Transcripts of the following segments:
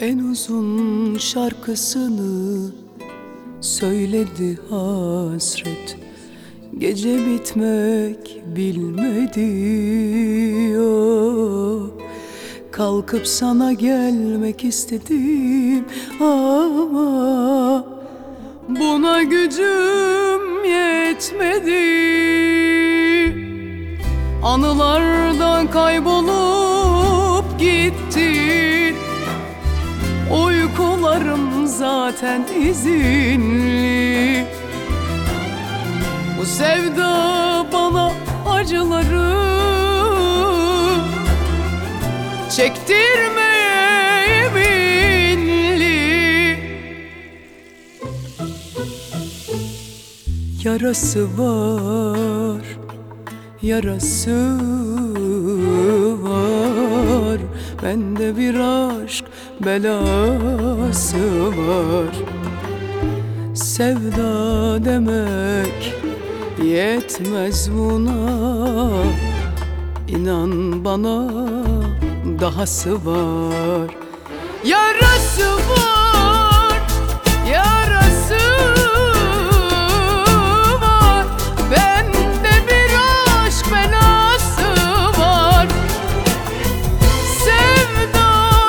En uzun şarkısını söyledi hasret. Gece bitmek bilmedi o. Kalkıp sana gelmek istedim ama buna gücüm yetmedi. Anılardan kaybolup gittin. Uykularım zaten izinli. Bu sevda bana acıları çektirmeye yeminli. Yarası var, yarası var. Bende bir aşk belası var. Sevda demek yetmez buna. İnan bana dahası var. Yarası var, yarası var. Bende bir aşk belası var. Sevda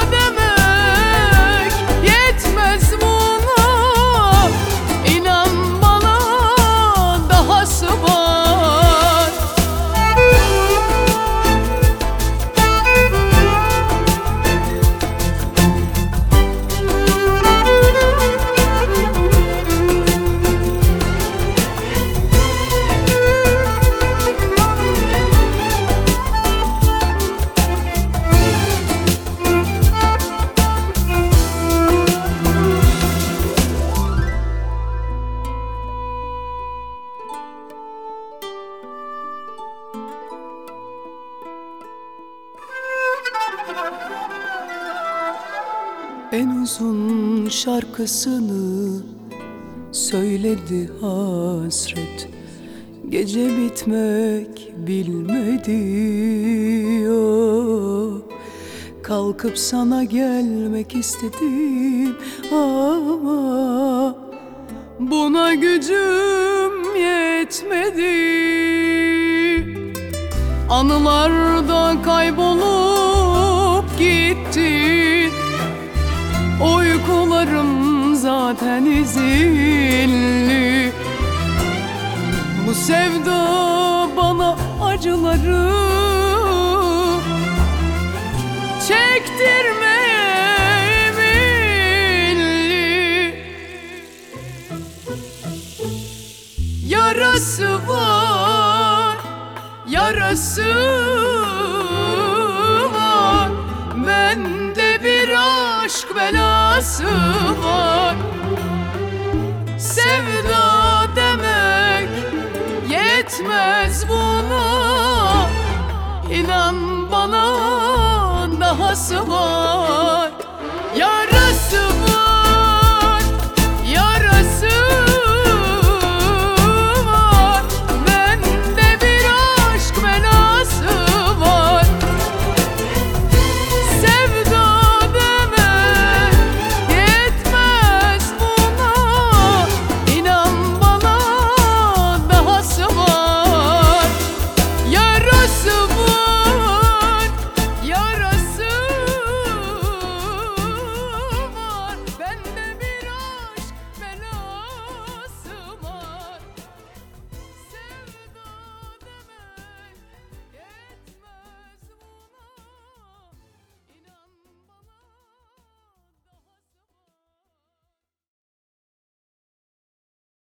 demek yetmez buna. İnan bana dahası var. En uzun şarkısını söyledi hasret. Gece bitmek bilmedi o. Kalkıp sana gelmek istedim ama buna gücüm yetmedi. Anılardan kaybolup gittin. Uykularım zaten izinli. Bu sevda bana acıları çektirmeye yeminli. Yarası var, yarası var. Bende bir aşk belası var. Sevda demek yetmez buna. İnan bana dahası var.